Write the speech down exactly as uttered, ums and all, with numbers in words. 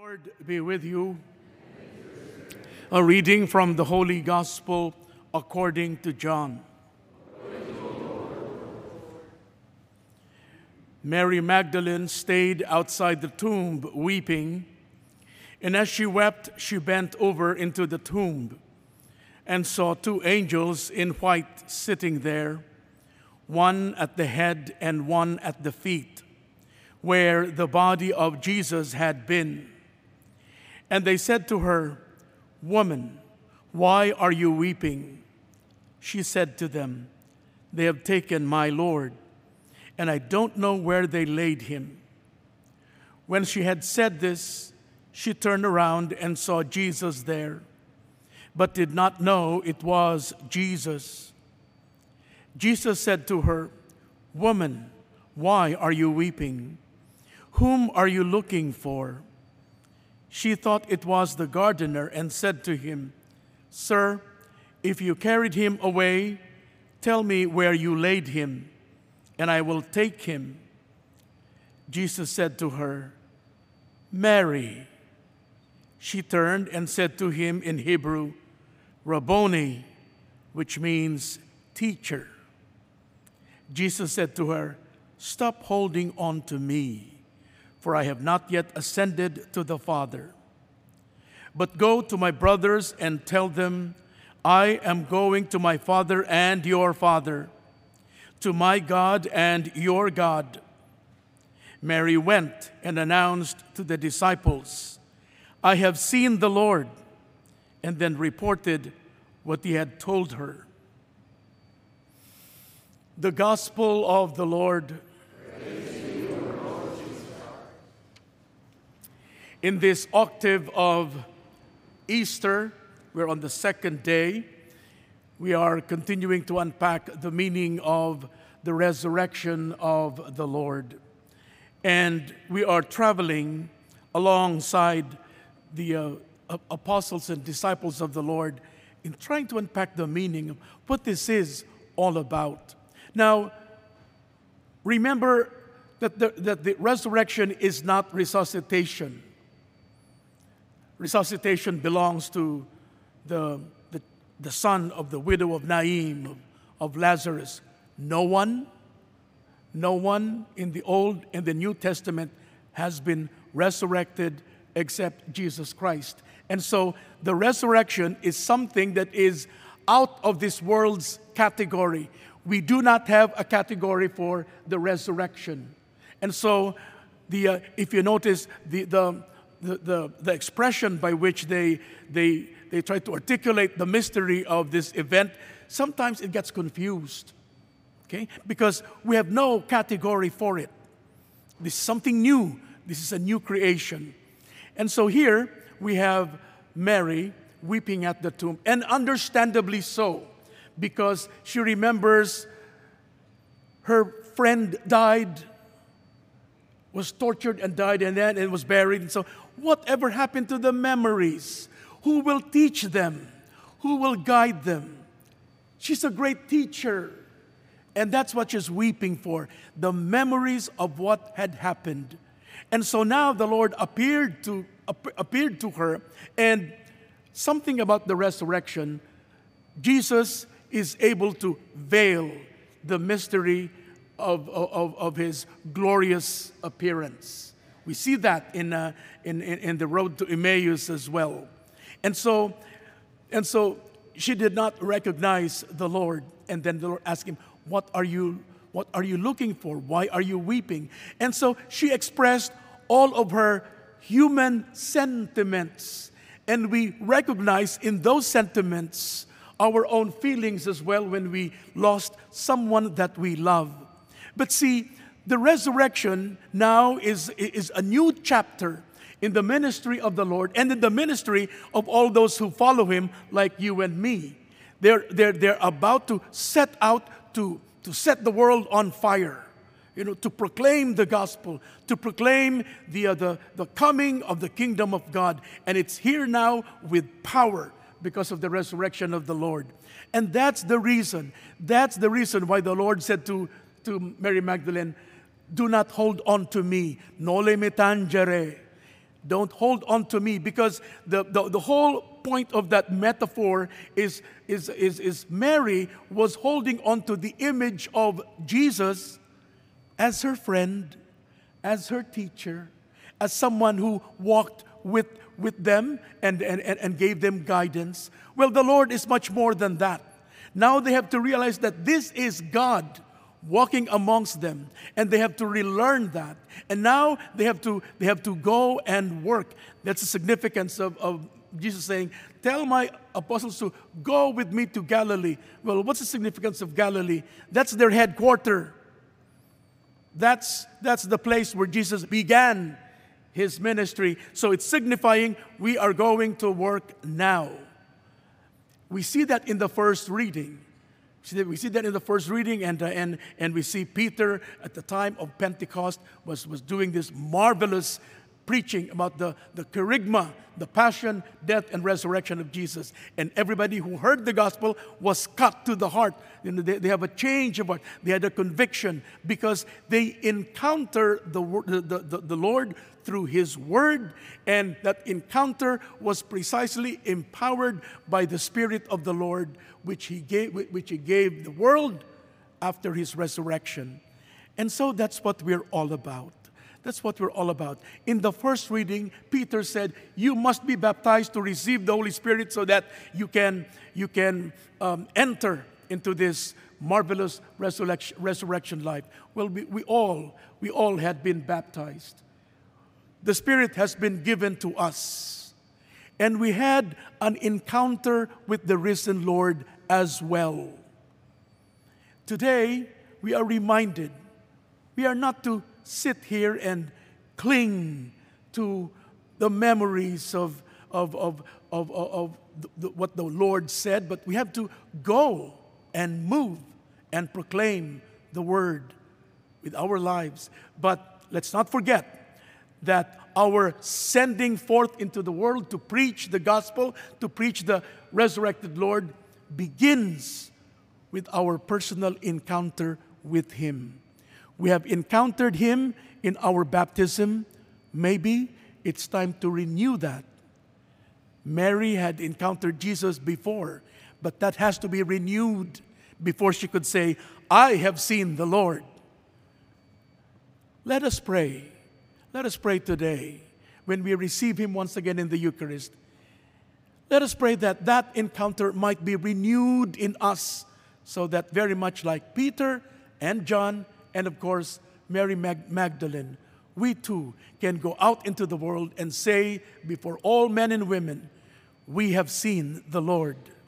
Lord be with you. A reading from the Holy Gospel according to John. Mary Magdalene stayed outside the tomb weeping, and as she wept, she bent over into the tomb and saw two angels in white sitting there, one at the head and one at the feet, where the body of Jesus had been. And they said to her, "Woman, why are you weeping?" She said to them, "They have taken my Lord, and I don't know where they laid him." When she had said this, she turned around and saw Jesus there, but did not know it was Jesus. Jesus said to her, "Woman, why are you weeping? Whom are you looking for?" She thought it was the gardener and said to him, "Sir, if you carried him away, tell me where you laid him, and I will take him." Jesus said to her, "Mary." She turned and said to him in Hebrew, "Rabboni," which means teacher. Jesus said to her, "Stop holding on to me, for I have not yet ascended to the Father. But go to my brothers and tell them, I am going to my Father and your Father, to my God and your God." Mary went and announced to the disciples, "I have seen the Lord," and then reported what he had told her. The Gospel of the Lord. In this octave of Easter, we're on the second day. We are continuing to unpack the meaning of the resurrection of the Lord. And we are traveling alongside the uh, apostles and disciples of the Lord in trying to unpack the meaning of what this is all about. Now, remember that the, that the resurrection is not resuscitation. Resuscitation belongs to the, the, the son of the widow of Naim, of, of Lazarus. No one, no one in the Old and the New Testament has been resurrected except Jesus Christ. And so the resurrection is something that is out of this world's category. We do not have a category for the resurrection. And so the uh, if you notice the the The, the, the expression by which they, they, they try to articulate the mystery of this event, sometimes it gets confused, okay? Because we have no category for it. This is something new. This is a new creation. And so here we have Mary weeping at the tomb, and understandably so, because she remembers her friend died, was tortured and died, and then it was buried. And so whatever happened to the memories? Who will teach them? Who will guide them? She's a great teacher. And that's what she's weeping for, the memories of what had happened. And so now the Lord appeared to, appeared to her, and something about the resurrection, Jesus is able to veil the mystery Of, of, of his glorious appearance. We see that in, uh, in, in, in the road to Emmaus as well. And so, and so she did not recognize the Lord. And then the Lord asked him, what are you, what are you looking for? Why are you weeping? And so she expressed all of her human sentiments. And we recognize in those sentiments our own feelings as well when we lost someone that we love. But see, the resurrection now is, is a new chapter in the ministry of the Lord and in the ministry of all those who follow him, like you and me. They're, they're, they're about to set out to, to set the world on fire, you know, to proclaim the gospel, to proclaim the, uh, the, the coming of the kingdom of God. And it's here now with power because of the resurrection of the Lord. And that's the reason, that's the reason why the Lord said to to Mary Magdalene, "Do not hold on to me, nole me tangere." Don't hold on to me, because the, the, the whole point of that metaphor is, is, is, is Mary was holding on to the image of Jesus as her friend, as her teacher, as someone who walked with, with them and, and, and gave them guidance. Well, the Lord is much more than that. Now they have to realize that this is God walking amongst them, and they have to relearn that. And now they have to they have to go and work. That's the significance of, of Jesus saying, tell my apostles to go with me to Galilee. Well, what's the significance of Galilee? That's their headquarters. That's, that's the place where Jesus began his ministry. So it's signifying we are going to work now. We see that in the first reading. We see that in the first reading, and, uh, and, and we see Peter at the time of Pentecost was, was doing this marvelous preaching about the, the kerygma, the passion, death, and resurrection of Jesus. And everybody who heard the gospel was cut to the heart. You know, they, they have a change of heart. They had a conviction because they encounter the, the, the, the Lord through His Word, and that encounter was precisely empowered by the Spirit of the Lord, which He gave, which He gave the world after His resurrection. And so that's what we're all about. That's what we're all about. In the first reading, Peter said, you must be baptized to receive the Holy Spirit so that you can, you can um, enter into this marvelous resurrection, resurrection life. Well, we, we all, we all had been baptized. The Spirit has been given to us. And we had an encounter with the risen Lord as well. Today, we are reminded we are not to sit here and cling to the memories of, of, of, of, of, of the, what the Lord said, but we have to go and move and proclaim the Word with our lives. But let's not forget that our sending forth into the world to preach the gospel, to preach the resurrected Lord, begins with our personal encounter with Him. We have encountered Him in our baptism. Maybe it's time to renew that. Mary had encountered Jesus before, but that has to be renewed before she could say, I have seen the Lord. Let us pray. Let us pray today when we receive Him once again in the Eucharist. Let us pray that that encounter might be renewed in us, so that very much like Peter and John, and of course, Mary Mag- Magdalene, we too can go out into the world and say before all men and women, we have seen the Lord.